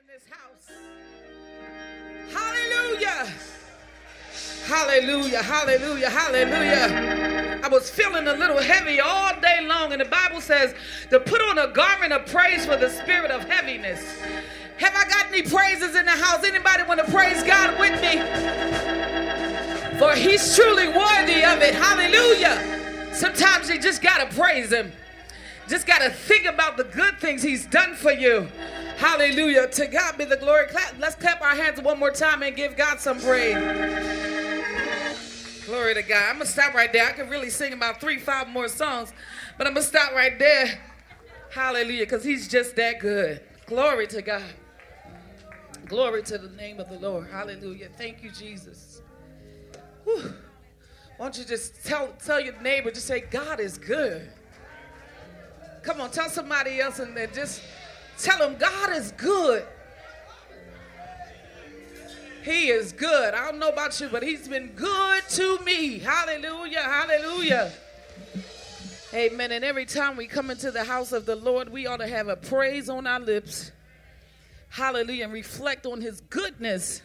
in this house. Hallelujah. Hallelujah, hallelujah, hallelujah. I was feeling a little heavy all day long, and the Bible says to put on a garment of praise for the spirit of heaviness. Have I got any praises in the house? Anybody want to praise God with me? For he's truly worthy of it. Hallelujah. Sometimes you just got to praise him. Just got to think about the good things he's done for you. Hallelujah. To God be the glory. Let's clap our hands one more time and give God some praise. Glory to God. I'm going to stop right there. I could really sing about 3-5 more songs, but I'm going to stop right there. Hallelujah, because he's just that good. Glory to God. Glory to the name of the Lord. Hallelujah. Thank you, Jesus. Whew. Why don't you just tell your neighbor, just say, God is good. Come on, tell somebody else and then just tell them God is good. He is good. I don't know about you, but he's been good to me. Hallelujah, hallelujah. Amen. And every time we come into the house of the Lord, we ought to have a praise on our lips. Hallelujah. And reflect on his goodness.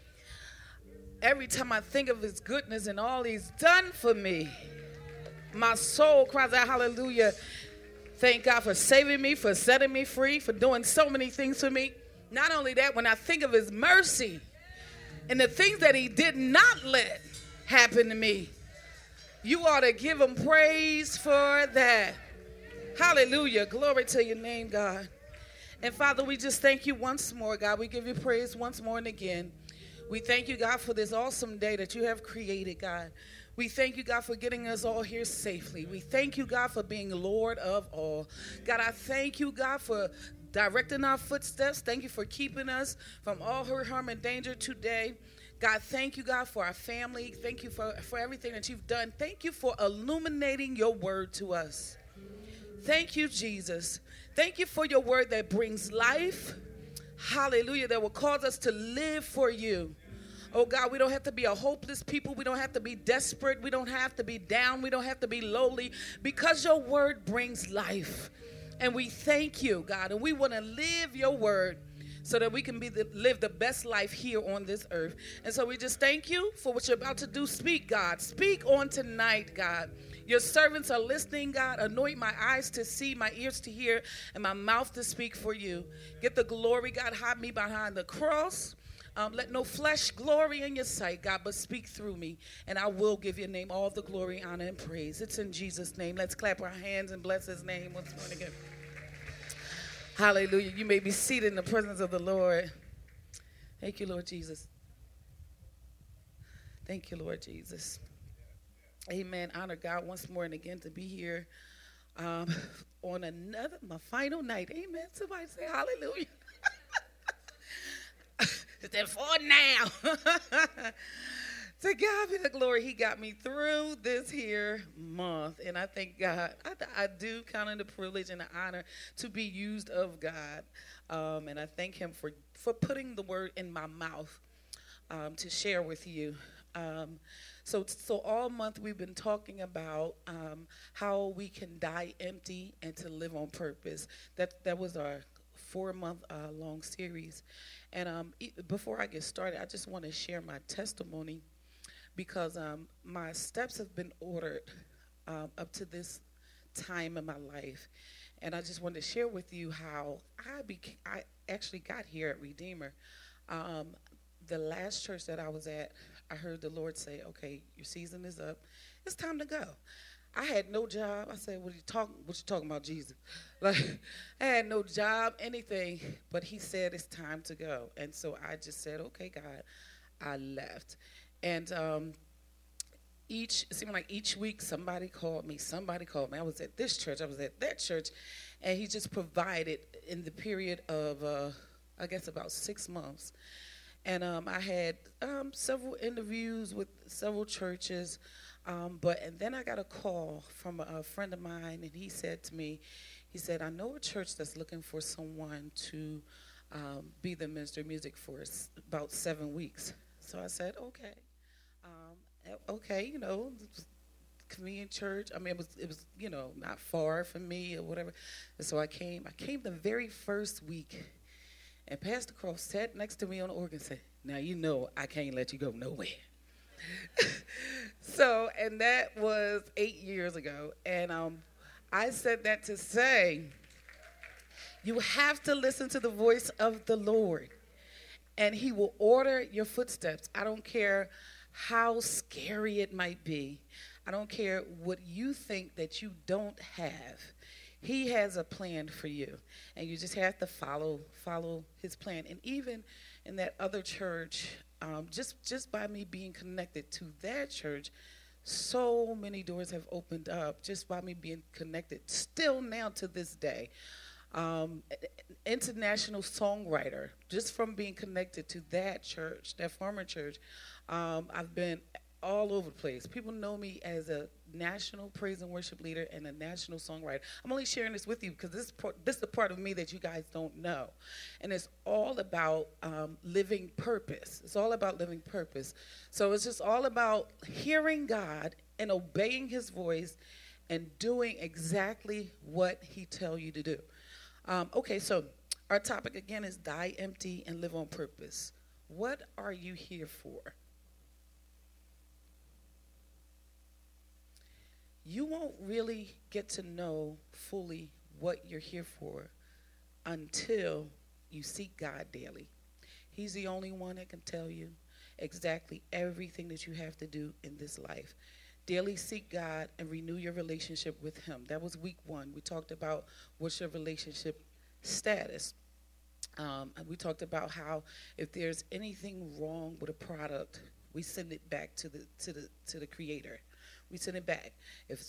Every time I think of his goodness and all he's done for me, my soul cries out, hallelujah. Thank God for saving me, for setting me free, for doing so many things for me. Not only that, when I think of his mercy and the things that he did not let happen to me, you ought to give him praise for that. Hallelujah. Glory to your name, God. And Father, we just thank you once more, God. We give you praise once more and again. We thank you, God, for this awesome day that you have created, God. We thank you, God, for getting us all here safely. We thank you, God, for being Lord of all. God, I thank you, God, for directing our footsteps. Thank you for keeping us from all hurt, harm, and danger today. God, thank you, God, for our family. Thank you for everything that you've done. Thank you for illuminating your word to us. Thank you, Jesus. Thank you for your word that brings life. Hallelujah, that will cause us to live for you. Oh, God, we don't have to be a hopeless people. We don't have to be desperate. We don't have to be down. We don't have to be lowly because your word brings life. And we thank you, God, and we want to live your word so that we can live the best life here on this earth. And so we just thank you for what you're about to do. Speak, God. Speak on tonight, God. Your servants are listening, God. Anoint my eyes to see, my ears to hear, and my mouth to speak for you. Get the glory, God. Hide me behind the cross. Let no flesh glory in your sight, God, but speak through me. And I will give your name all the glory, honor, and praise. It's in Jesus' name. Let's clap our hands and bless his name once more again. Hallelujah. You may be seated in the presence of the Lord. Thank you, Lord Jesus. Thank you, Lord Jesus. Amen. Honor God once more and again to be here on my final night. Amen. Somebody say hallelujah. It's that for now. To God be the glory. He got me through this here month. And I thank God. I do count it a privilege and an honor to be used of God. And I thank him for putting the word in my mouth to share with you. So all month we've been talking about how we can die empty and to live on purpose. That was our 4-month long series. And before I get started, I just want to share my testimony because my steps have been ordered up to this time in my life. And I just wanted to share with you how I actually got here at Redeemer. The last church that I was at, I heard the Lord say, okay, your season is up. It's time to go. I had no job. I said, what you talking about, Jesus? Like, I had no job, anything, but he said it's time to go. And so I just said, okay, God, I left. And it seemed like each week somebody called me. I was at this church, I was at that church, and he just provided in the period of, I guess, about 6 months. And I had several interviews with several churches, and then I got a call from a friend of mine, and he said to me, I know a church that's looking for someone to be the minister of music for about 7 weeks. So I said, okay, convenient church. I mean, it was not far from me or whatever. And so I came the very first week. And Pastor Cross sat next to me on the organ and said, now you know I can't let you go nowhere. So, and that was 8 years ago. And I said that to say, you have to listen to the voice of the Lord, and he will order your footsteps. I don't care how scary it might be. I don't care what you think that you don't have. He has a plan for you, and you just have to follow his plan. And even in that other church, just by me being connected to that church, so many doors have opened up just by me being connected. Still now to this day, international songwriter, just from being connected to that church, that former church. I've been all over the place. People know me as a national praise and worship leader and a national songwriter. I'm only sharing this with you because this is the part of me that you guys don't know. And it's all about living purpose. It's all about living purpose. So it's just all about hearing God and obeying his voice and doing exactly what he tells you to do. Okay, so our topic again is die empty and live on purpose. What are you here for? You won't really get to know fully what you're here for until you seek God daily. He's the only one that can tell you exactly everything that you have to do in this life. Daily seek God and renew your relationship with him. That was week 1. We talked about what's your relationship status. And we talked about how if there's anything wrong with a product, we send it back to the creator. We send it back. If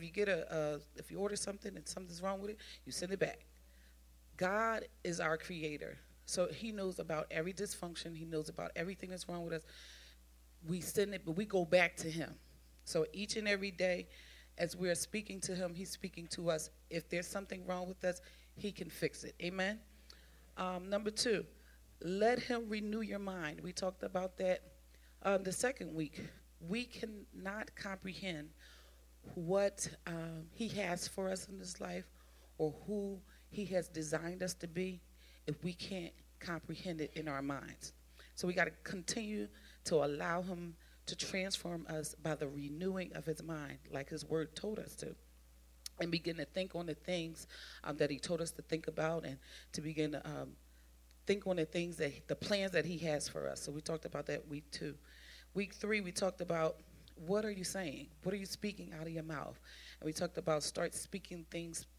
you order something and something's wrong with it, you send it back. God is our creator. So he knows about every dysfunction. He knows about everything that's wrong with us. We send it, but we go back to him. So each and every day, as we're speaking to him, he's speaking to us. If there's something wrong with us, he can fix it. Amen? Number 2, let him renew your mind. We talked about that the second week. We cannot comprehend what he has for us in this life or who he has designed us to be if we can't comprehend it in our minds. So we got to continue to allow him to transform us by the renewing of his mind, like his word told us to, and begin to think on the things that he told us to think about, and to begin to think on the things the plans that he has for us. So we talked about that week 2. Week 3, we talked about what are you saying? What are you speaking out of your mouth? And we talked about start speaking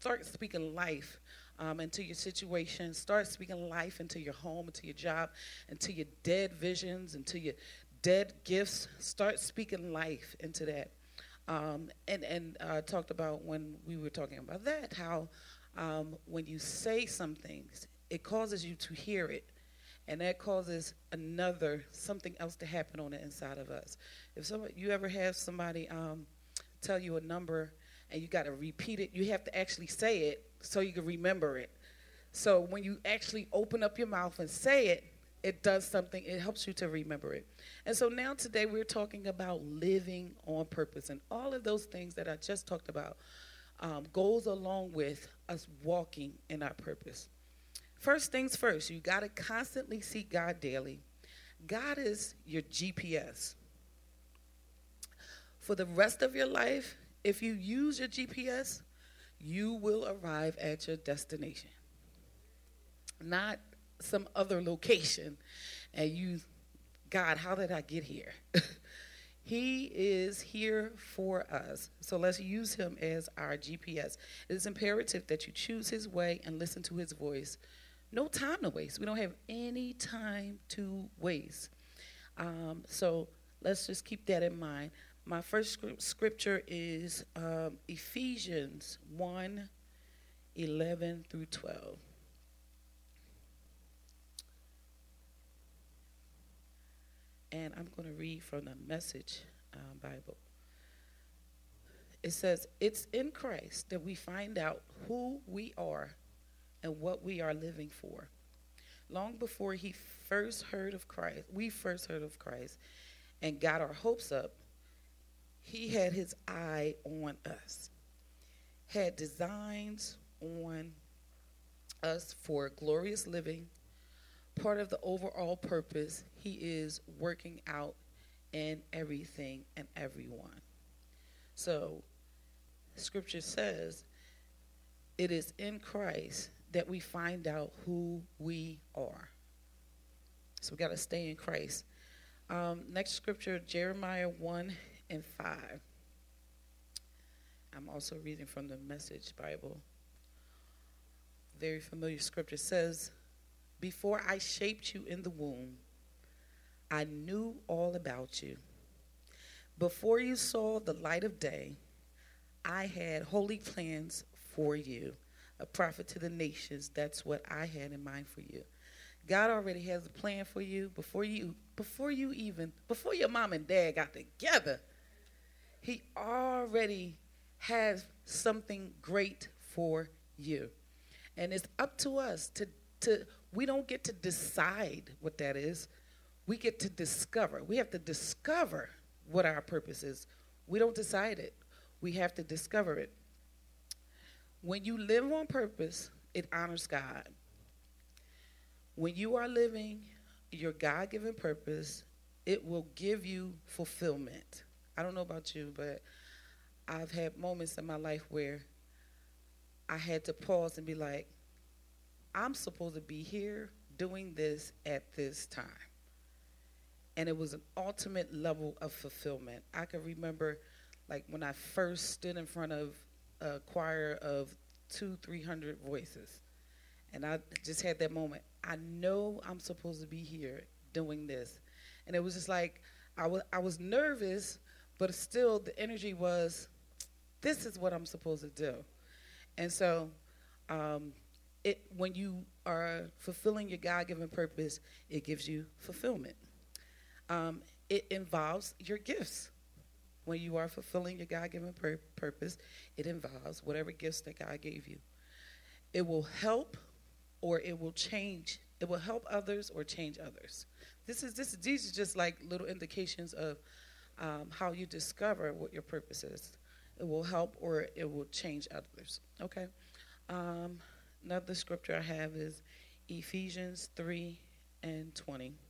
life into your situation. Start speaking life into your home, into your job, into your dead visions, into your dead gifts. Start speaking life into that. And talked about when we were talking about that, how when you say something, it causes you to hear it. And that causes something else to happen on the inside of us. If you ever have somebody tell you a number and you got to repeat it, you have to actually say it so you can remember it. So when you actually open up your mouth and say it, it does something. It helps you to remember it. And so now today we're talking about living on purpose. And all of those things that I just talked about goes along with us walking in our purpose. First things first, you got to constantly seek God daily. God is your GPS. For the rest of your life, if you use your GPS, you will arrive at your destination. Not some other location. And God, how did I get here? He is here for us. So let's use him as our GPS. It is imperative that you choose his way and listen to his voice. No time to waste. We don't have any time to waste. So let's just keep that in mind. My first scripture is Ephesians 1:11 through 12. And I'm going to read from the Message Bible. It says, it's in Christ that we find out who we are and what we are living for. Long before we first heard of Christ and got our hopes up, he had his eye on us, had designs on us for glorious living, part of the overall purpose he is working out in everything and everyone. So, Scripture says it is in Christ that we find out who we are. So we got to stay in Christ. Next scripture, Jeremiah 1 and 5. I'm also reading from the Message Bible. Very familiar scripture says, before I shaped you in the womb, I knew all about you. Before you saw the light of day, I had holy plans for you. A prophet to the nations, that's what I had in mind for you. God already has a plan for you before your mom and dad got together. He already has something great for you. And it's up to us to we don't get to decide what that is. We get to discover. We have to discover what our purpose is. We don't decide it. We have to discover it. When you live on purpose, it honors God. When you are living your God-given purpose, it will give you fulfillment. I don't know about you, but I've had moments in my life where I had to pause and be like, I'm supposed to be here doing this at this time. And it was an ultimate level of fulfillment. I can remember, like, when I first stood in front of a choir of 200-300 voices. And I just had that moment. I know I'm supposed to be here doing this. And it was just like, I was nervous, but still the energy was, this is what I'm supposed to do. And so when you are fulfilling your God-given purpose, it gives you fulfillment. It involves your gifts. When you are fulfilling your God-given purpose, it involves whatever gifts that God gave you. It will help or it will change. It will help others or change others. These are just like little indications of how you discover what your purpose is. It will help or it will change others. Okay? Another scripture I have is Ephesians 3 and 20. It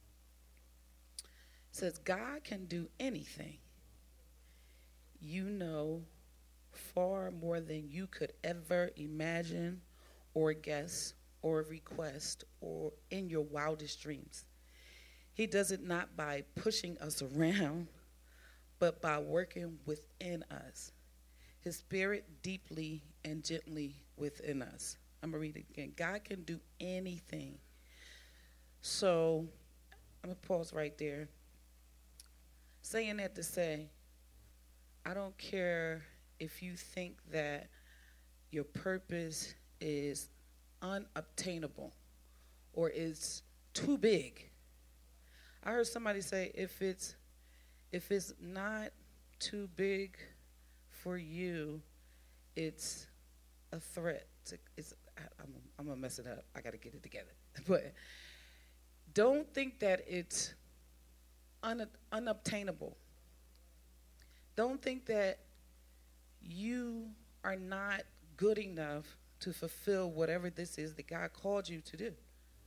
says, God can do anything. You know far more than you could ever imagine or guess or request or in your wildest dreams. He does it not by pushing us around, but by working within us. His spirit deeply and gently within us. I'm going to read it again. God can do anything. So I'm going to pause right there. Saying that to say, I don't care if you think that your purpose is unobtainable or is too big. I heard somebody say if it's not too big for you, it's a threat. I'm gonna mess it up. I gotta get it together. But don't think that it's unobtainable. Don't think that you are not good enough to fulfill whatever this is that God called you to do. It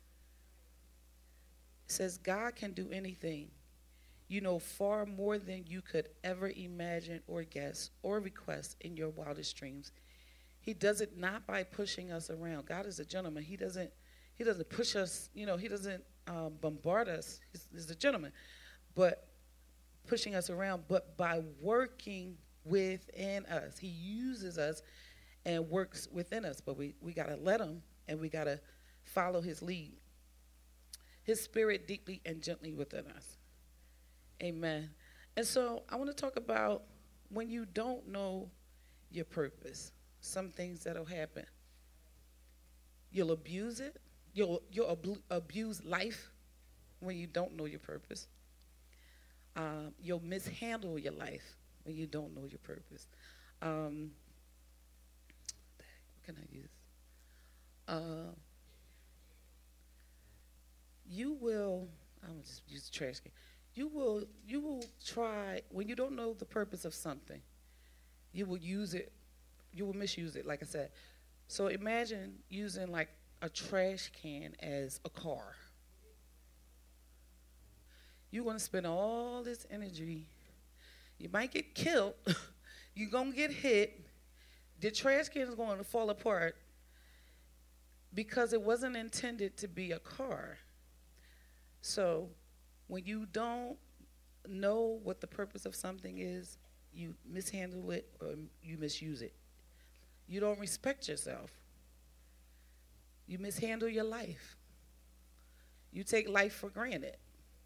says God can do anything. You know far more than you could ever imagine or guess or request in your wildest dreams. He does it not by pushing us around. God is a gentleman. He doesn't push us, he doesn't bombard us. He's a gentleman. But pushing us around, but by working within us. He uses us and works within us, but we got to let him, and we got to follow his lead. His spirit deeply and gently within us. Amen. And so I want to talk about when you don't know your purpose, some things that'll happen. You'll abuse it. You'll abuse life when you don't know your purpose. You'll mishandle your life when you don't know your purpose. What can I use? You will, I'm going to just use the trash can. You will try, when you don't know the purpose of something, you will use it, you will misuse it, like I said. So imagine using like a trash can as a car. You're going to spend all this energy. You might get killed. You're going to get hit. The trash can is going to fall apart because it wasn't intended to be a car. So when you don't know what the purpose of something is, you mishandle it or you misuse it. You don't respect yourself. You mishandle your life. You take life for granted.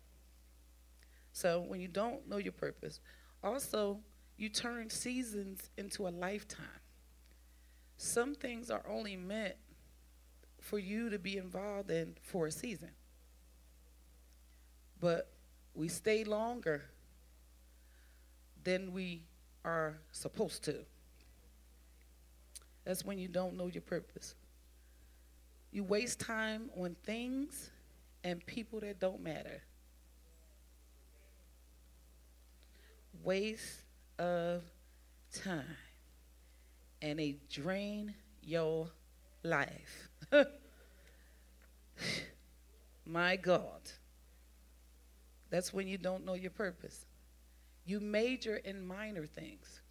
So when you don't know your purpose, also you turn seasons into a lifetime. Some things are only meant for you to be involved in for a season. But we stay longer than we are supposed to. That's when you don't know your purpose. You waste time on things and people that don't matter. Waste of time. And they drain your life. My God. That's when you don't know your purpose. You major in minor things.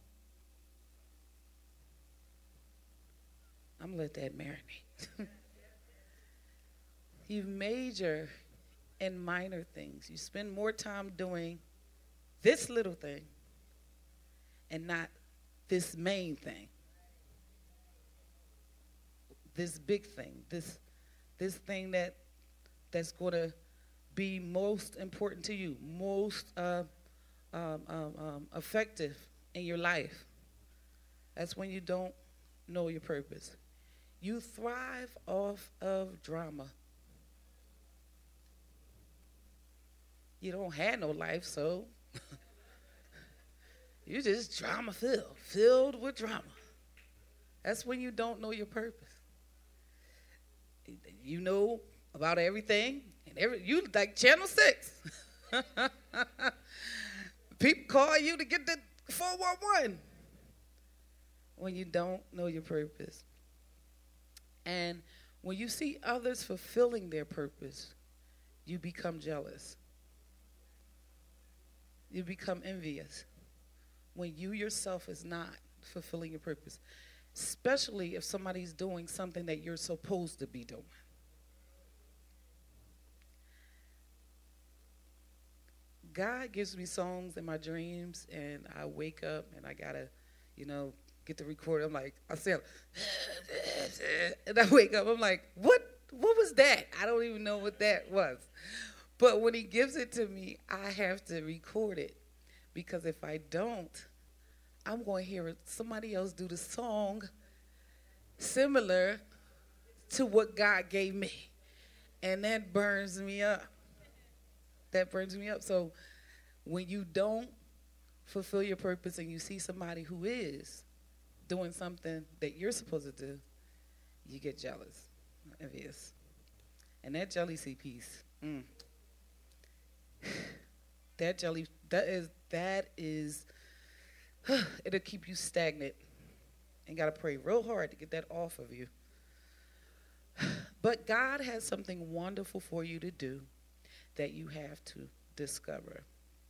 I'm going to let that marinate. You major in minor things. You spend more time doing this little thing and not this main thing. This big thing. This thing that's going to be most important to you, most effective in your life. That's when you don't know your purpose. You thrive off of drama. You don't have no life, so you just drama filled with drama. That's when you don't know your purpose. You know about everything, and you like Channel 6. People call you to get the 411 when you don't know your purpose. And when you see others fulfilling their purpose, you become jealous. You become envious when you yourself is not fulfilling your purpose, especially if somebody's doing something that you're supposed to be doing. God gives me songs in my dreams, and I wake up and I gotta, get the recorder. I'm like, I said, and I wake up. I'm like, what was that? I don't even know what that was. But when he gives it to me, I have to record it, because if I don't, I'm going to hear somebody else do the song similar to what God gave me, and that burns me up. That burns me up. So when you don't fulfill your purpose and you see somebody who is doing something that you're supposed to do, you get jealous, envious. And that jealousy piece, that is, it'll keep you stagnant, and got to pray real hard to get that off of you. But God has something wonderful for you to do that you have to discover.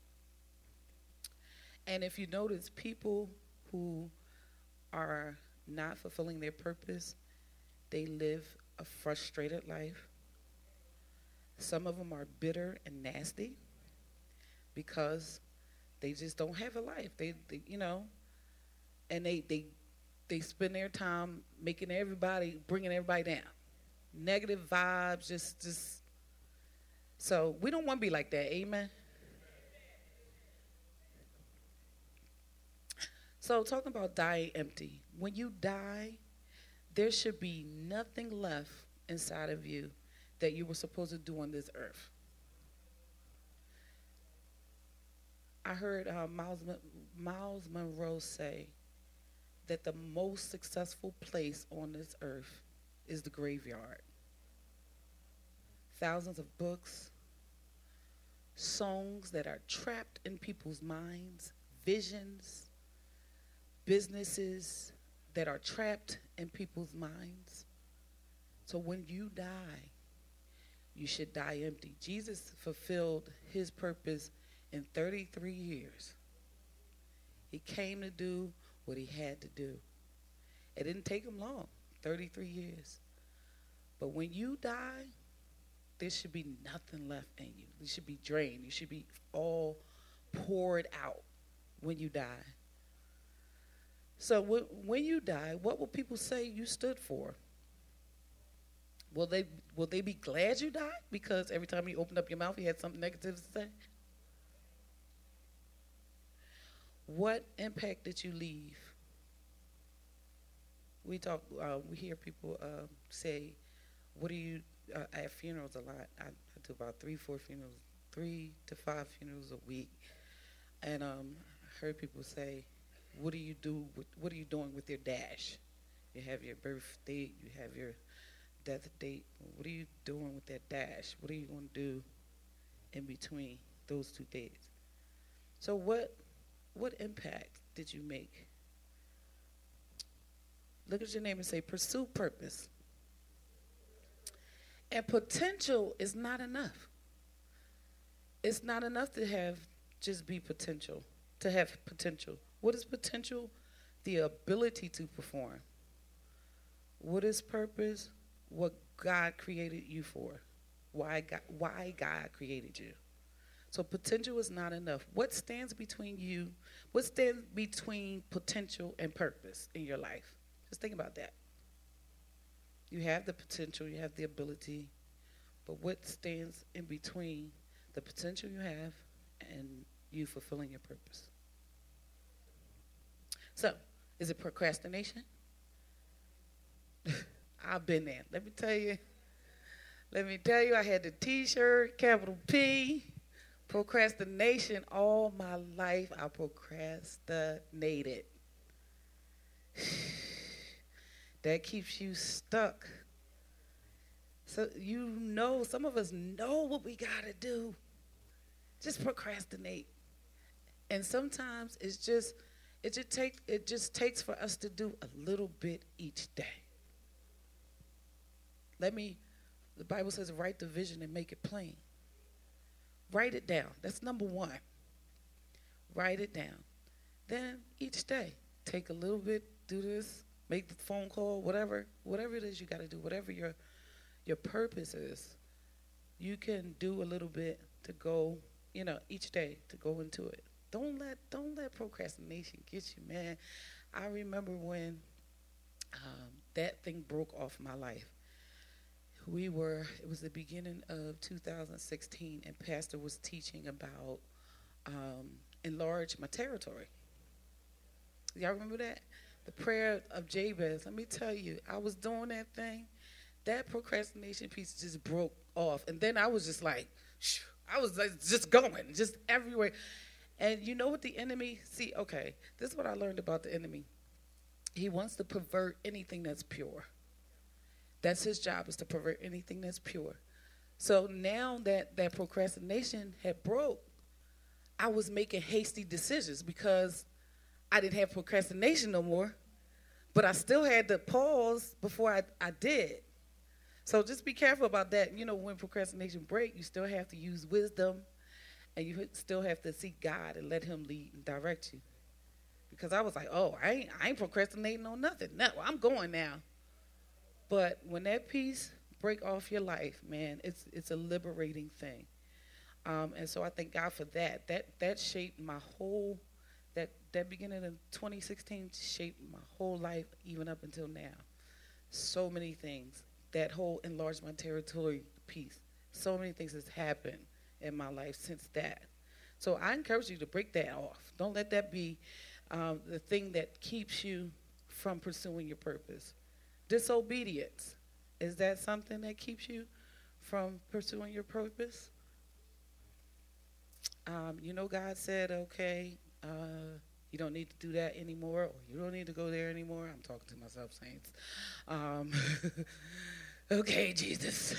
And if you notice, people who are not fulfilling their purpose, they live a frustrated life. Some of them are bitter and nasty because they just don't have a life. They and they spend their time bringing everybody down. Negative vibes, just. So we don't want to be like that, amen? So talking about dying empty. When you die, there should be nothing left inside of you that you were supposed to do on this earth. I heard Miles Monroe say that the most successful place on this earth is the graveyard. Thousands of books, songs that are trapped in people's minds, visions, businesses that are trapped in people's minds. So when you die, you should die empty. Jesus fulfilled his purpose in 33 years. He came to do what he had to do. It didn't take him long, 33 years. But when you die, there should be nothing left in you. You should be drained. You should be all poured out when you die. So when you die, what will people say you stood for? Will they be glad you died because every time you opened up your mouth, you had something negative to say? What impact did you leave? We hear people say, "What do you?" At funerals a lot. I do about 3-4 funerals, 3 to 5 funerals a week, and I heard people say, "What do you do? What are you doing with your dash? You have your birth date, you have your death date. What are you doing with that dash? What are you going to do in between those 2 days?" So what impact did you make? Look at your neighbor and say, pursue purpose. And potential is not enough. It's not enough to just be potential, to have potential. What is potential? The ability to perform. What is purpose? What God created you for. Why God created you. So potential is not enough. What stands between you? What stands between potential and purpose in your life? Just think about that. You have the potential, you have the ability, but what stands in between the potential you have and you fulfilling your purpose? So, is it procrastination? I've been there. Let me tell you, I had the T-shirt, capital P, procrastination all my life. I procrastinated. That keeps you stuck. So some of us know what we got to do. Just procrastinate. And sometimes it just takes for us to do a little bit each day. The Bible says, write the vision and make it plain. Write it down. That's number one. Write it down. Then each day, take a little bit, do this, make the phone call, whatever it is you got to do, whatever your purpose is, you can do a little bit to go, each day to go into it. Don't let procrastination get you, man. I remember when that thing broke off my life. It was the beginning of 2016, and Pastor was teaching about enlarge my territory. Y'all remember that? The prayer of Jabez. Let me tell you, I was doing that thing. That procrastination piece just broke off. And then I was just like, just going, just everywhere. And you know what the enemy, this is what I learned about the enemy. He wants to pervert anything that's pure. That's his job, is to pervert anything that's pure. So now that procrastination had broke, I was making hasty decisions because I didn't have procrastination no more, but I still had to pause before I did. So just be careful about that. When procrastination breaks, you still have to use wisdom, and you still have to seek God and let him lead and direct you. Because I was like, I ain't procrastinating on nothing. No, I'm going now. But when that piece break off your life, man, it's a liberating thing. And so I thank God for that. That shaped my whole, that beginning of 2016 shaped my whole life even up until now. So many things. That whole enlarge my territory piece. So many things has happened in my life since that. So I encourage you to break that off. Don't let that be the thing that keeps you from pursuing your purpose. Disobedience. Is that something that keeps you from pursuing your purpose? God said, okay, you don't need to do that anymore, or you don't need to go there anymore. I'm talking to myself, saints. Okay, Jesus.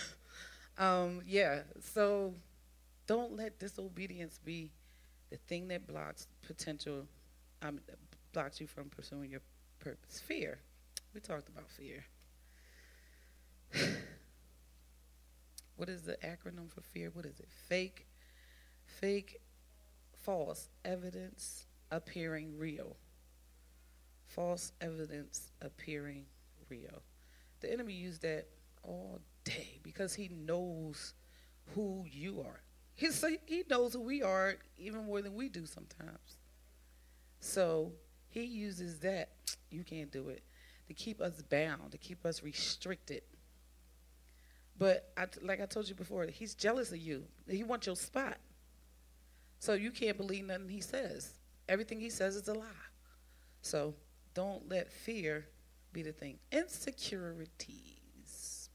So don't let disobedience be the thing that blocks blocks you from pursuing your purpose. Fear. We talked about fear. what is the acronym for fear? What is it? Fake, false evidence appearing real. False evidence appearing real. The enemy used that all day because he knows who you are. He knows who we are even more than we do sometimes. So he uses that, you can't do it, to keep us bound, to keep us restricted. But like I told you before, he's jealous of you. He wants your spot. So you can't believe nothing he says. Everything he says is a lie. So don't let fear be the thing. Insecurities.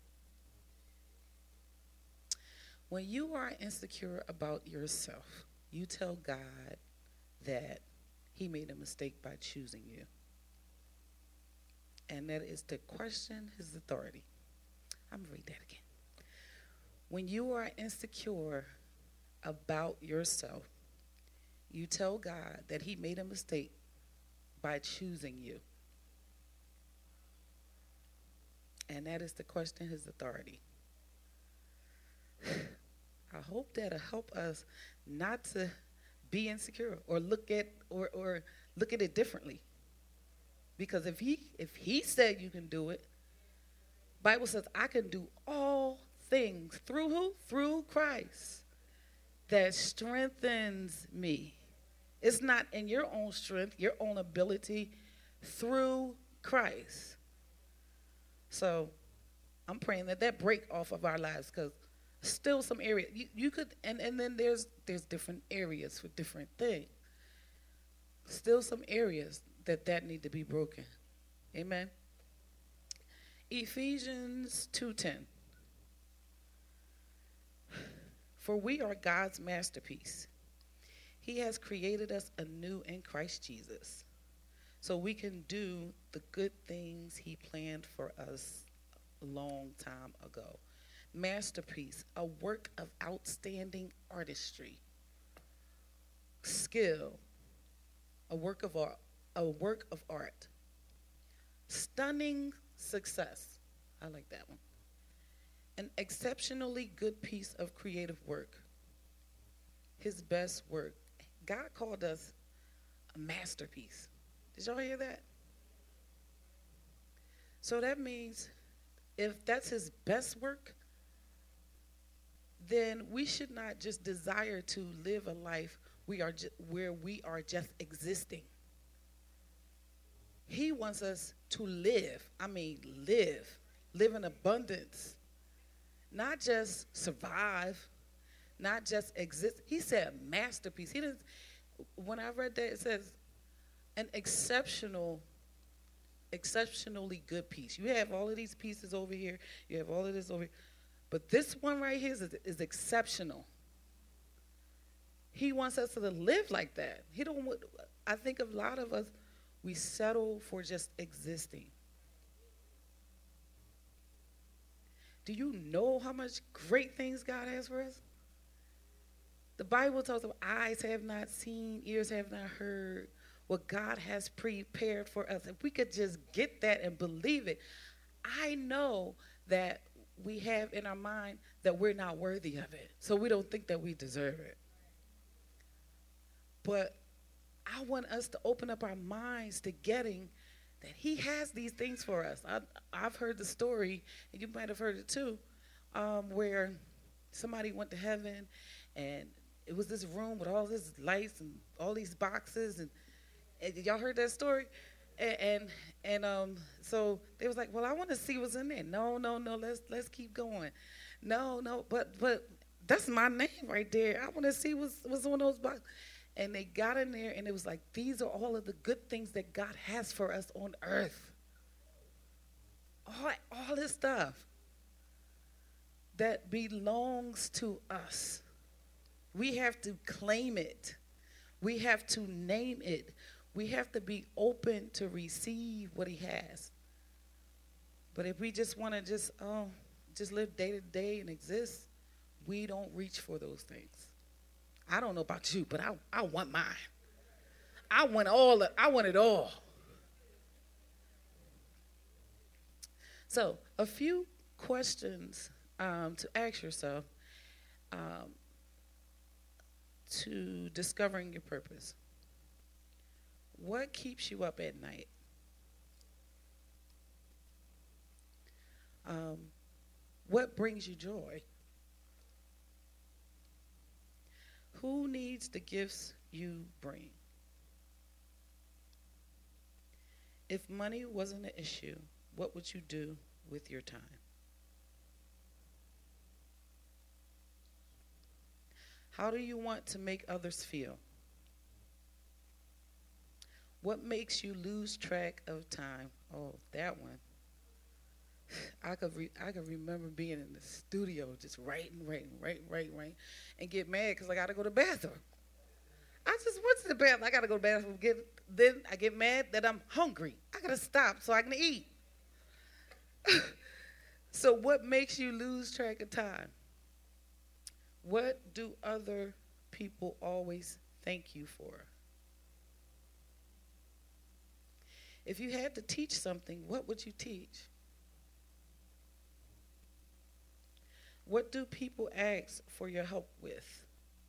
When you are insecure about yourself, you tell God that he made a mistake by choosing you. And that is to question his authority. I'm going to read that again. When you are insecure about yourself, you tell God that he made a mistake by choosing you. And that is to question his authority. I hope that'll help us not to be insecure or look at it differently. Because if he said you can do it, Bible says I can do all things through who? Through Christ that strengthens me. It's not in your own strength, your own ability, through Christ. So I'm praying that break off of our lives, because still some area you could, and then there's different areas for different things. Still some areas that need to be broken. Amen. Ephesians 2:10. For we are God's masterpiece. He has created us anew in Christ Jesus, so we can do the good things he planned for us a long time ago. Masterpiece, a work of outstanding artistry, skill, a work of art, stunning success. I like that one. An exceptionally good piece of creative work. His best work. God called us a masterpiece. Did y'all hear that? So that means if that's his best work, then we should not just desire to live a life where we are just existing. He wants us to live. I mean, live in abundance. Not just survive, not just exist. He said masterpiece. He didn't. When I read that, it says an exceptionally good piece. You have all of these pieces over here. You have all of this over here. But this one right here is exceptional. He wants us to live like that. I think a lot of us, we settle for just existing. Do you know how much great things God has for us? The Bible talks about eyes have not seen, ears have not heard what God has prepared for us. If we could just get that and believe it, I know that we have in our mind that we're not worthy of it. So we don't think that we deserve it. But I want us to open up our minds to getting that he has these things for us. I've heard the story, and you might have heard it too, where somebody went to heaven, and it was this room with all these lights and all these boxes, and y'all heard that story? And so they was like, well, I want to see what's in there. No, let's keep going. No, but that's my name right there. I want to see what's on those boxes. And they got in there, and it was like, these are all of the good things that God has for us on earth. All this stuff that belongs to us. We have to claim it. We have to name it. We have to be open to receive what he has. But if we just want to just live day to day and exist, we don't reach for those things. I don't know about you, but I want mine. I want it all. So, a few questions to ask yourself, um, to discovering your purpose. What keeps you up at night? Um, what brings you joy? Who needs the gifts you bring? If money wasn't an issue, what would you do with your time? How do you want to make others feel? What makes you lose track of time? Oh, that one. I could remember being in the studio just writing, and get mad because I got to go to the bathroom. I just went to the bathroom. I got to go to the bathroom. Then I get mad that I'm hungry. I got to stop so I can eat. So what makes you lose track of time? What do other people always thank you for? If you had to teach something, what would you teach? What do people ask for your help with?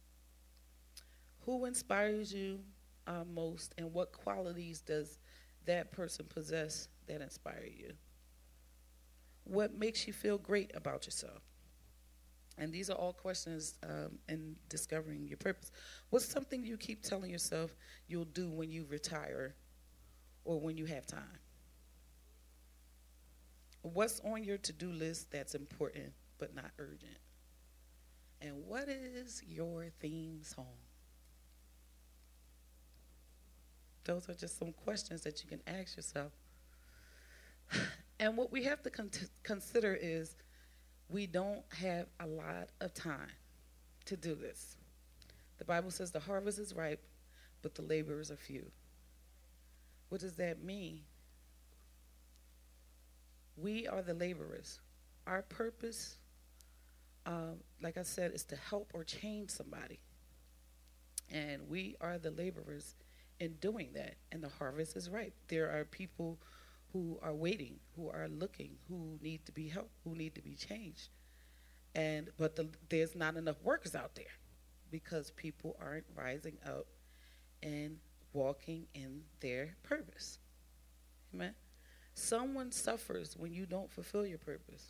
Who inspires you most, and what qualities does that person possess that inspire you? What makes you feel great about yourself? And these are all questions in discovering your purpose. What's something you keep telling yourself you'll do when you retire or when you have time? What's on your to-do list that's important but not urgent? And what is your theme song? Those are just some questions that you can ask yourself. And what we have to consider is we don't have a lot of time to do this. The Bible says the harvest is ripe, but the laborers are few. What does that mean? We are the laborers. Our purpose, like I said, is to help or change somebody. And we are the laborers in doing that. And the harvest is ripe. There are people who are waiting, who are looking, who need to be helped, who need to be changed. But there's not enough workers out there because people aren't rising up and walking in their purpose. Amen? Someone suffers when you don't fulfill your purpose.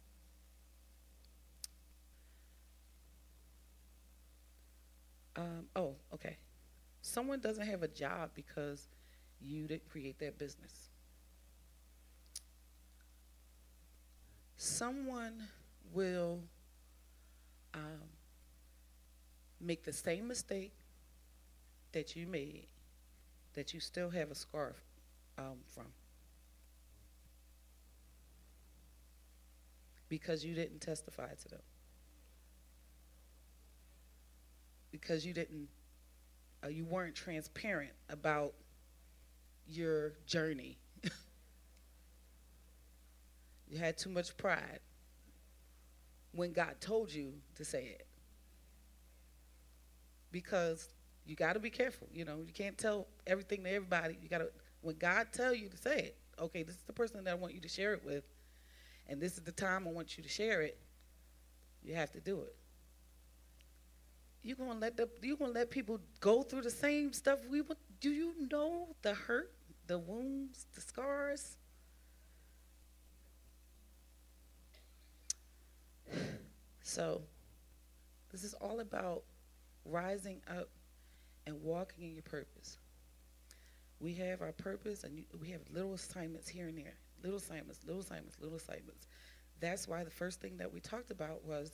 Okay. Someone doesn't have a job because you didn't create that business. Someone will make the same mistake that you made, that you still have a scar from, because you didn't testify to them, because you weren't transparent about your journey. You had too much pride when God told you to say it. Because you got to be careful. You can't tell everything to everybody. When God tells you to say it, okay, this is the person that I want you to share it with, and this is the time I want you to share it, you have to do it. You're gonna let people go through the same stuff do you know the hurt, the wounds, the scars? So, this is all about rising up and walking in your purpose. We have our purpose, and we have little assignments here and there. Little assignments. That's why the first thing that we talked about was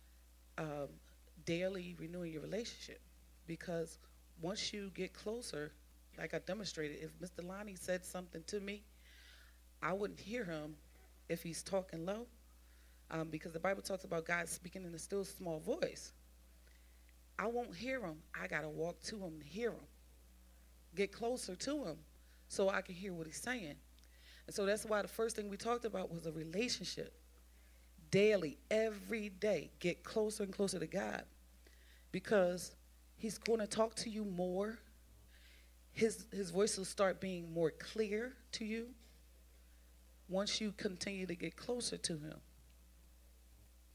daily renewing your relationship. Because once you get closer, like I demonstrated, if Mr. Lonnie said something to me, I wouldn't hear him if he's talking low. Because the Bible talks about God speaking in a still small voice. I won't hear him. I got to walk to him to hear him. Get closer to him so I can hear what he's saying. And so that's why the first thing we talked about was a relationship. Daily, every day, get closer and closer to God. Because he's going to talk to you more. His voice will start being more clear to you once you continue to get closer to him.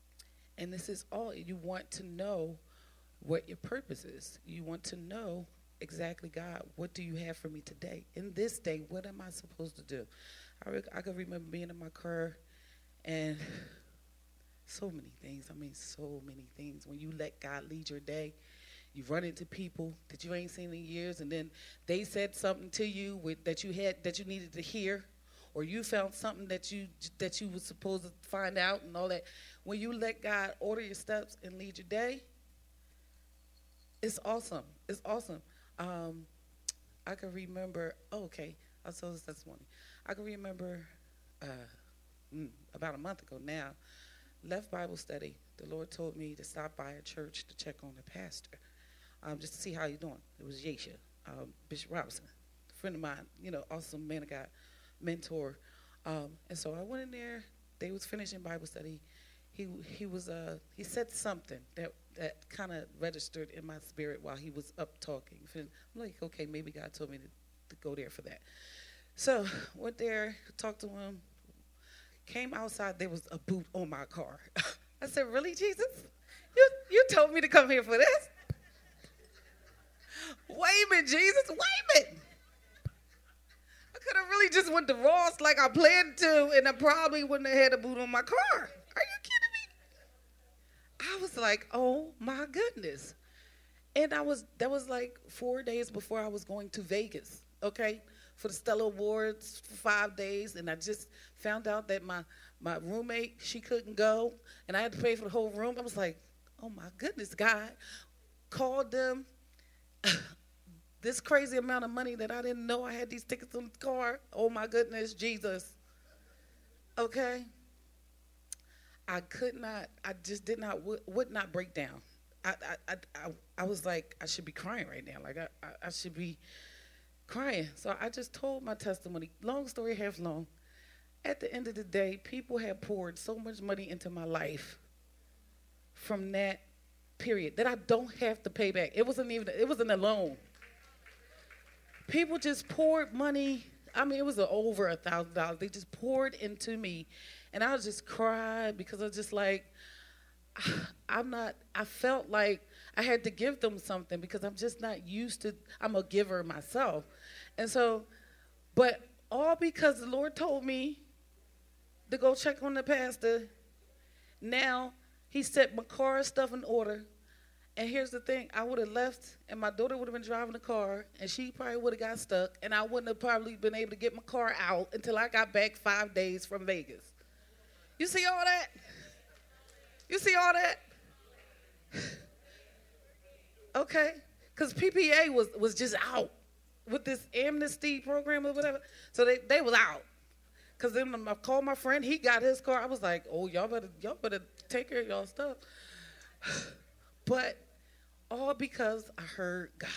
And this is all you want to know what your purpose is. You want to know exactly, God, what do you have for me today? In this day, what am I supposed to do? I can remember being in my car and so many things. I mean, so many things. When you let God lead your day, you run into people that you ain't seen in years, and then they said something to you that you needed to hear, or you found something that you were supposed to find out and all that. When you let God order your steps and lead your day, it's awesome. It's awesome. I can remember. Oh, okay, I saw this morning. I can remember about a month ago now. Left Bible study. The Lord told me to stop by a church to check on the pastor, just to see how he's doing. It was Yesha, Bishop Robinson, a friend of mine. Awesome man of God, mentor. And so I went in there. They was finishing Bible study. He said something that kind of registered in my spirit while he was up talking. I'm like, okay, maybe God told me to go there for that. So went there, talked to him. Came outside, there was a boot on my car. I said, really, Jesus? You told me to come here for this? Wait a minute, Jesus, wait a minute. I could have really just went to Ross like I planned to, and I probably wouldn't have had a boot on my car. Are you kidding me? I was like, oh my goodness. And that was like 4 days before I was going to Vegas, okay, for the Stellar Awards for 5 days. And I just found out that my roommate, she couldn't go, and I had to pay for the whole room. I was like, oh my goodness, God. Called them. This crazy amount of money that I didn't know I had these tickets on the car. Oh my goodness, Jesus. Okay. I just would not break down. I was like, I should be crying right now. Like I should be crying. So I just told my testimony. Long story half long. At the end of the day, people have poured so much money into my life from that period that I don't have to pay back. It wasn't a loan. People just poured money. I mean, it was over $1,000. They just poured into me. And I was just crying because I was just like, I felt like I had to give them something because I'm just not used to, I'm a giver myself. And so, but all because the Lord told me to go check on the pastor. Now he set my car stuff in order. And here's the thing, I would have left and my daughter would have been driving the car and she probably would have got stuck and I wouldn't have probably been able to get my car out until I got back 5 days from Vegas. You see all that? You see all that? Okay, because PPA was just out with this amnesty program or whatever. So they was out. Because then I called my friend, he got his car. I was like, oh, y'all better take care of y'all stuff. But all because I heard God.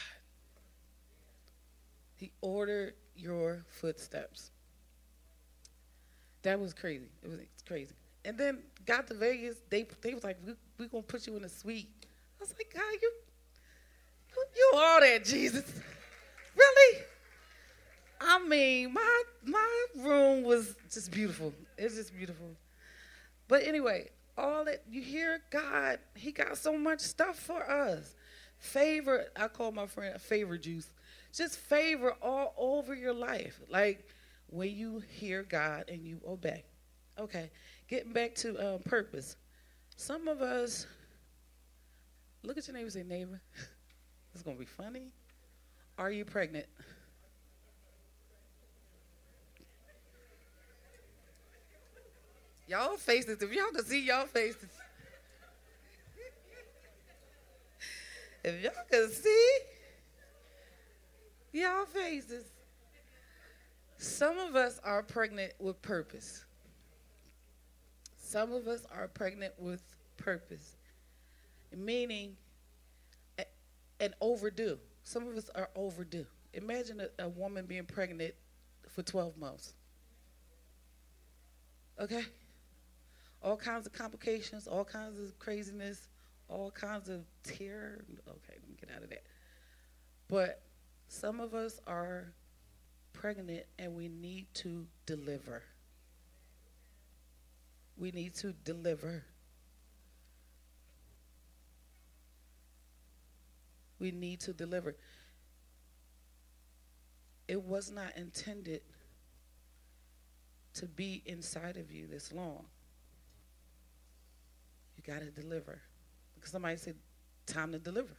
He ordered your footsteps. That was crazy. It was crazy. And then got to Vegas, they was like, we're going to put you in a suite. I was like, God, you all that, Jesus. Really? I mean, my room was just beautiful. It's just beautiful. But anyway, all that you hear, God, he got so much stuff for us. Favor, I call my friend favor juice. Just favor all over your life. Like when you hear God and you obey. Okay, getting back to purpose. Some of us, look at your neighbor and say, neighbor, it's going to be funny. Are you pregnant? Y'all faces, if y'all could see y'all faces. If y'all could see y'all faces. Some of us are pregnant with purpose. Some of us are pregnant with purpose, meaning and overdue. Some of us are overdue. Imagine a woman being pregnant for 12 months. Okay? All kinds of complications, all kinds of craziness, all kinds of terror. Okay, let me get out of that. But some of us are pregnant and we need to deliver. We need to deliver. We need to deliver. It was not intended to be inside of you this long. You got to deliver. Because somebody said, time to deliver.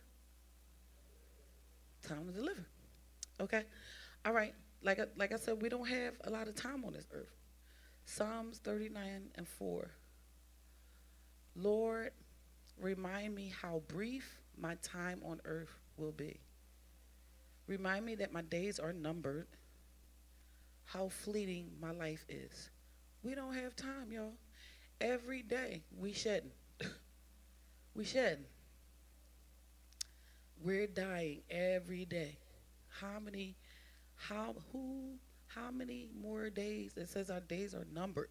Time to deliver. Okay? All right. Like I said, we don't have a lot of time on this earth. Psalms 39:4. Lord, remind me how brief my time on earth will be. Remind me that my days are numbered, how fleeting my life is. We don't have time, y'all. Every day we shedding. We shedding. We're dying every day. How many more days? It says our days are numbered.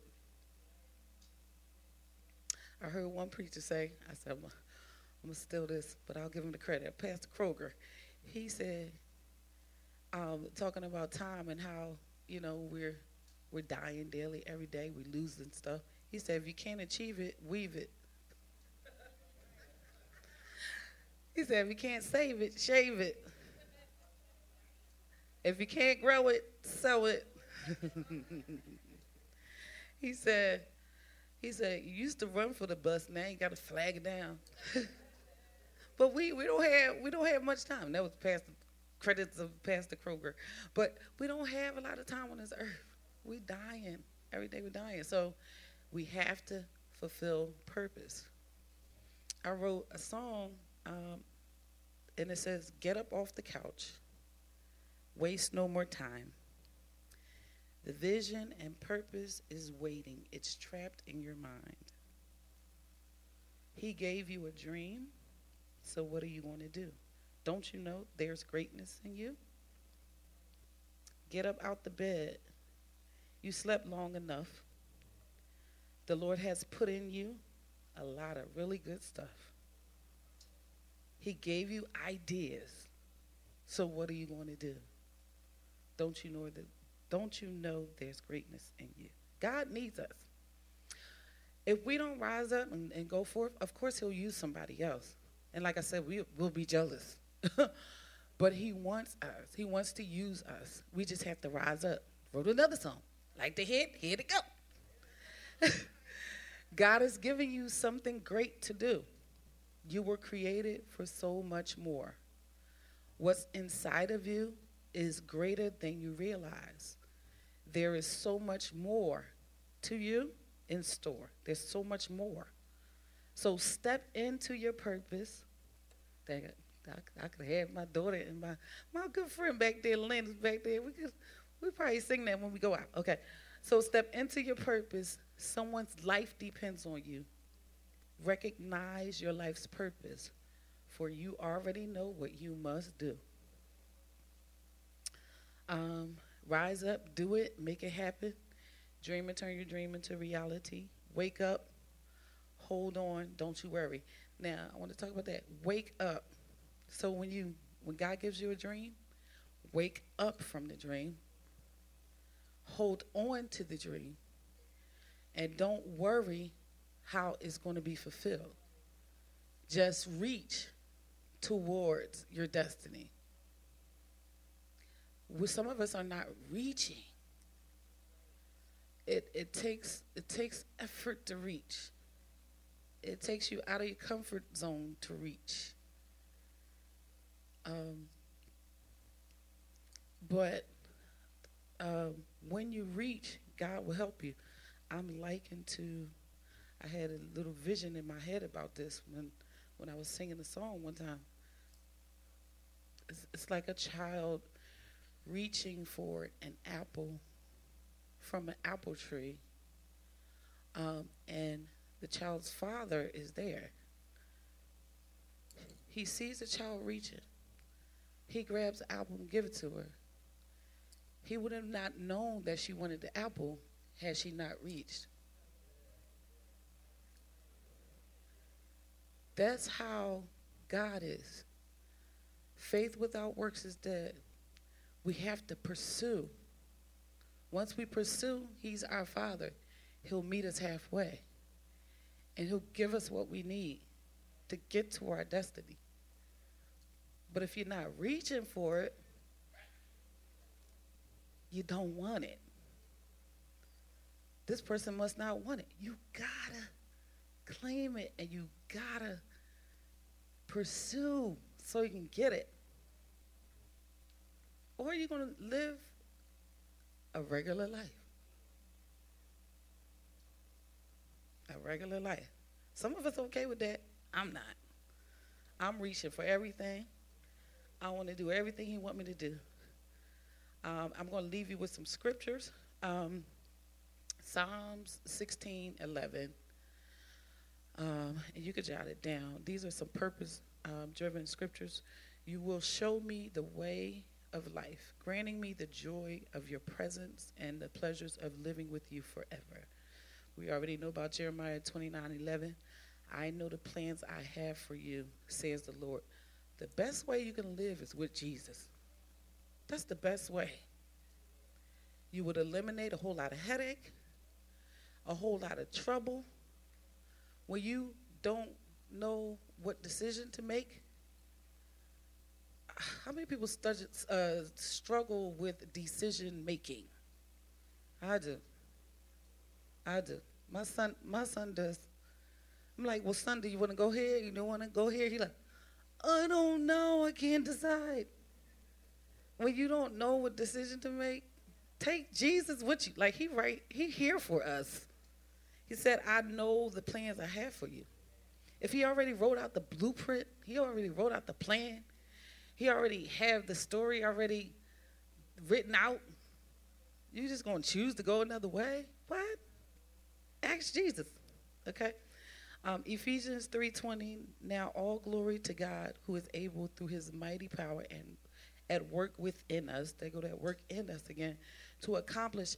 I heard one preacher say, I said, I'm going to steal this, but I'll give him the credit. Pastor Kroger, he said, talking about time and how, we're dying daily, every day, we're losing stuff. He said, if you can't achieve it, weave it. He said, if you can't save it, shave it. If you can't grow it, sow it. He said, you used to run for the bus, now you got to flag it down. But we don't have much time. That was credits of Pastor Kroger. But we don't have a lot of time on this earth. We dying. Every day we're dying. So we have to fulfill purpose. I wrote a song, and it says, get up off the couch. Waste no more time. The vision and purpose is waiting. It's trapped in your mind. He gave you a dream, so what are you going to do? Don't you know there's greatness in you? Get up out the bed. You slept long enough. The Lord has put in you a lot of really good stuff. He gave you ideas, so what are you going to do? Don't you know there's greatness in you? God needs us. If we don't rise up and go forth, of course he'll use somebody else. And like I said, we'll be jealous. But he wants us. He wants to use us. We just have to rise up. Wrote another song. Like the hit, here to go. God is giving you something great to do. You were created for so much more. What's inside of you is greater than you realize. There is so much more to you in store. There's so much more. So step into your purpose. Dang it. I could have my daughter and my good friend back there, Linda's back there. We probably sing that when we go out. Okay. So step into your purpose. Someone's life depends on you. Recognize your life's purpose, for you already know what you must do. Rise up, do it, make it happen. Dream and turn your dream into reality. Wake up, hold on, don't you worry. Now, I want to talk about that. Wake up. So when God gives you a dream, wake up from the dream. Hold on to the dream. And don't worry how it's going to be fulfilled. Just reach towards your destiny. Some of us are not reaching. It takes effort to reach. It takes you out of your comfort zone to reach. But when you reach, God will help you. I'm likened to, I had a little vision in my head about this when I was singing a song one time. It's like a child reaching for an apple from an apple tree, and the child's father is there. He sees the child reaching. He grabs the apple and gives it to her. He would have not known that she wanted the apple had she not reached. That's how God is. Faith without works is dead. We have to pursue. Once we pursue, he's our Father. He'll meet us halfway. And he'll give us what we need to get to our destiny. But if you're not reaching for it, you don't want it. This person must not want it. You gotta claim it, and you gotta pursue so you can get it. Or you're going to live a regular life. A regular life. Some of us are okay with that. I'm not. I'm reaching for everything. I want to do everything he wants me to do. I'm going to leave you with some scriptures. Psalms 16:11. And you could jot it down. These are some purpose-driven scriptures. You will show me the way of life, granting me the joy of your presence and the pleasures of living with you forever. We already know about Jeremiah 29:11. I know the plans I have for you, says the Lord. The best way you can live is with Jesus. That's the best way. You would eliminate a whole lot of headache, a whole lot of trouble. When you don't know what decision to make, how many people struggle with decision making? I do. My son does. I'm like, well, son, do you want to go here? You don't want to go here? He's like, I don't know. I can't decide. When you don't know what decision to make, take Jesus with you. Like he here for us. He said, I know the plans I have for you. If he already wrote out the blueprint, he already wrote out the plan, he already have the story already written out, you just going to choose to go another way? What? Ask Jesus, okay? Ephesians 3:20, now all glory to God who is able through his mighty power and at work within us, they go to at work in us again, to accomplish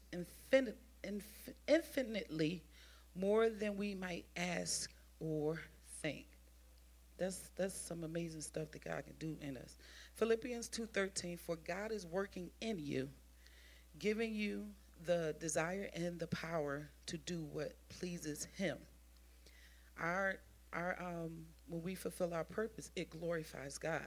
infinitely more than we might ask or think. That's some amazing stuff that God can do in us. Philippians 2:13, for God is working in you, giving you the desire and the power to do what pleases him. When we fulfill our purpose, it glorifies God.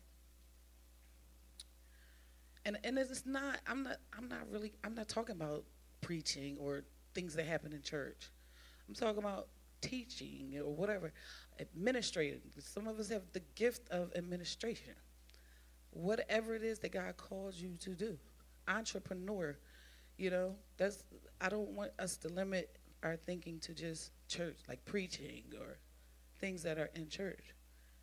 And it's not, I'm not talking about preaching or things that happen in church. I'm talking about teaching or whatever, administrating. Some of us have the gift of administration. Whatever it is that God calls you to do. Entrepreneur, I don't want us to limit our thinking to just church, like preaching or things that are in church.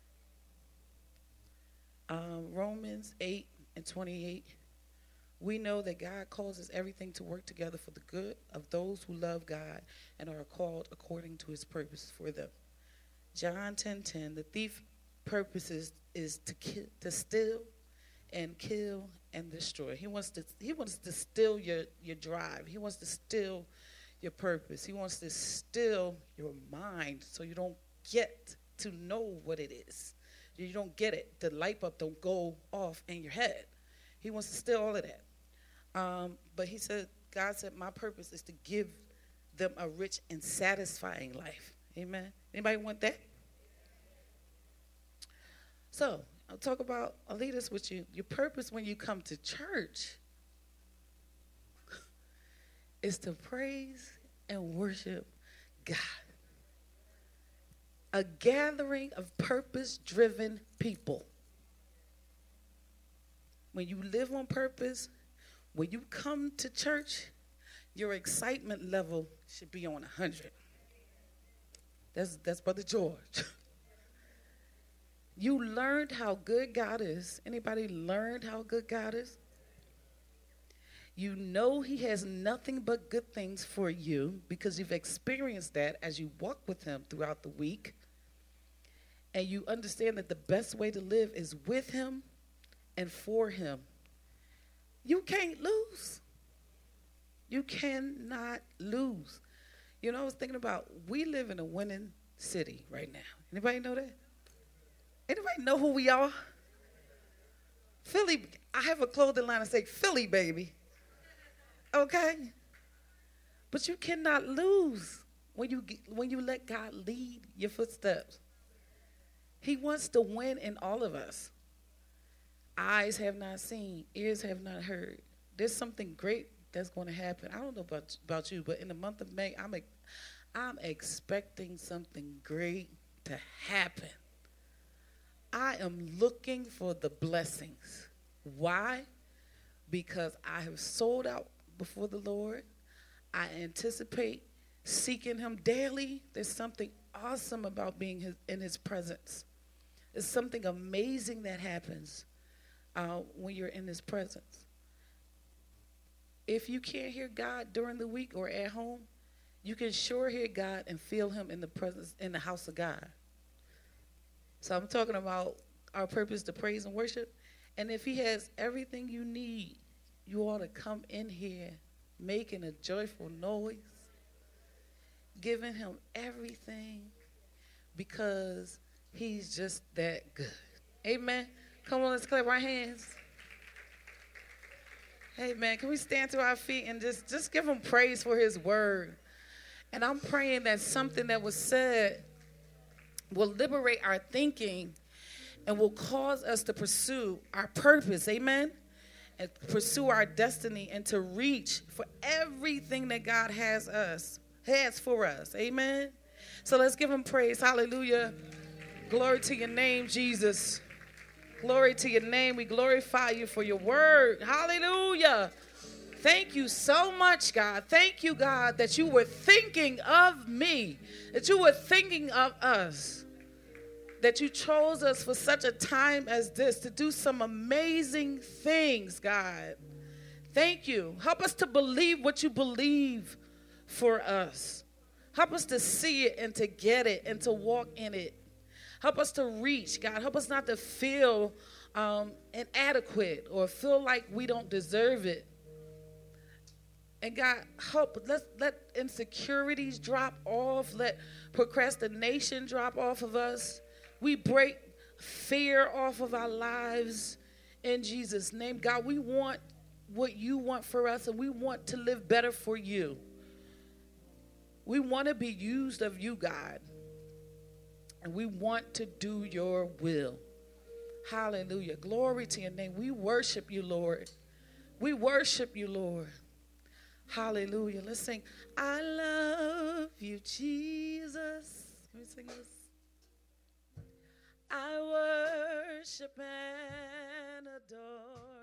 Romans 8:28. We know that God causes everything to work together for the good of those who love God and are called according to his purpose for them. John 10:10, the thief purposes is to steal and kill and destroy. He wants to steal your drive. He wants to steal your purpose. He wants to steal your mind so you don't get to know what it is. You don't get it. The light bulb don't go off in your head. He wants to steal all of that. But God said, my purpose is to give them a rich and satisfying life. Amen. Anybody want that? So I'll lead us with you. Your purpose when you come to church is to praise and worship God. A gathering of purpose-driven people. When you live on purpose, when you come to church, your excitement level should be on 100. That's Brother George. You learned how good God is. Anybody learned how good God is? You know he has nothing but good things for you because you've experienced that as you walk with him throughout the week. And you understand that the best way to live is with him and for him. You can't lose. You cannot lose. I was thinking about, we live in a winning city right now. Anybody know that? Anybody know who we are? Philly. I have a clothing line that say Philly, baby. Okay? But you cannot lose when you let God lead your footsteps. He wants to win in all of us. eyes have not seen, ears have not heard. There's something great that's going to happen. I don't know about you, but in the month of May, I'm expecting something great to happen. I am looking for the blessings. Why? Because I have sold out before the Lord. I anticipate seeking him daily. There's something awesome about being in his presence. There's something amazing that happens when you're in his presence. If you can't hear God during the week or at home, you can sure hear God and feel him in the presence, in the house of God. So I'm talking about our purpose to praise and worship. And if he has everything you need, you ought to come in here making a joyful noise, giving him everything, because he's just that good. Amen. Come on, let's clap our hands. Amen. Can we stand to our feet and just give him praise for his word? And I'm praying that something that was said will liberate our thinking and will cause us to pursue our purpose, amen, and pursue our destiny and to reach for everything that God has for us, amen. So let's give him praise. Hallelujah. Glory to your name, Jesus. Glory to your name. We glorify you for your word. Hallelujah. Thank you so much, God. Thank you, God, that you were thinking of me, that you were thinking of us, that you chose us for such a time as this to do some amazing things, God. Thank you. Help us to believe what you believe for us. Help us to see it and to get it and to walk in it. Help us to reach, God. Help us not to feel inadequate or feel like we don't deserve it. And God, let insecurities drop off. Let procrastination drop off of us. We break fear off of our lives in Jesus' name. God, we want what you want for us, and we want to live better for you. We want to be used of you, God. And we want to do your will. Hallelujah. Glory to your name. We worship you, Lord. We worship you, Lord. Hallelujah. Let's sing, I love you, Jesus. Can we sing this? I worship and adore